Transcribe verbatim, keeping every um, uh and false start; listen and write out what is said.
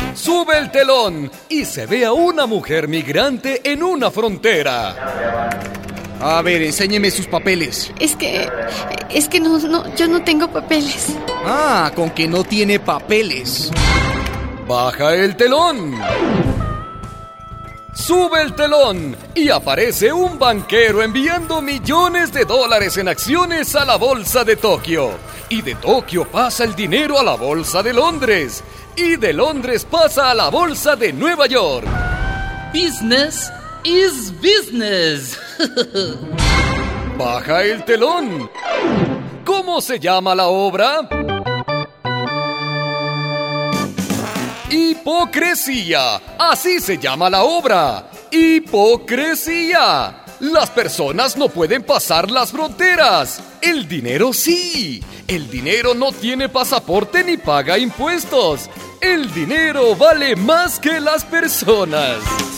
Sube el telón y se ve a una mujer migrante en una frontera. A ver, enséñeme sus papeles. Es que... es que no, no, yo no tengo papeles. Ah, con que no tiene papeles. Baja el telón. Sube el telón y aparece un banquero enviando millones de dólares en acciones a la bolsa de Tokio. Y de Tokio pasa el dinero a la bolsa de Londres. Y de Londres pasa a la bolsa de Nueva York. Business is business. Baja el telón. ¿Cómo se llama la obra? Hipocresía. Así se llama la obra. Hipocresía. Las personas no pueden pasar las fronteras. El dinero sí. El dinero no tiene pasaporte ni paga impuestos. El dinero vale más que las personas.